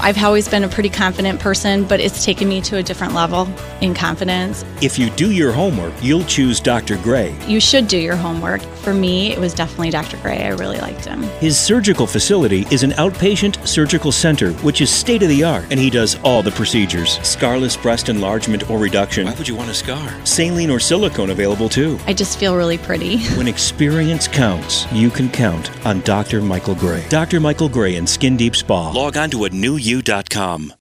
I've always been a pretty confident person, but it's taken me to a different level in confidence. If you do your homework, you'll choose Dr. Gray. You should do your homework. For me, it was definitely Dr. Gray. I really liked him. His surgical facility is an outpatient surgical center, which is state-of-the-art, and he does all the procedures. Scarless breast enlargement or reduction. Why would you want a scar? Saline or silicone available too. I just feel really pretty. When experience counts, you can count on Dr. Michael Gray. Dr. Michael Gray and Skin Deep Spa. Log on to anewyou.com.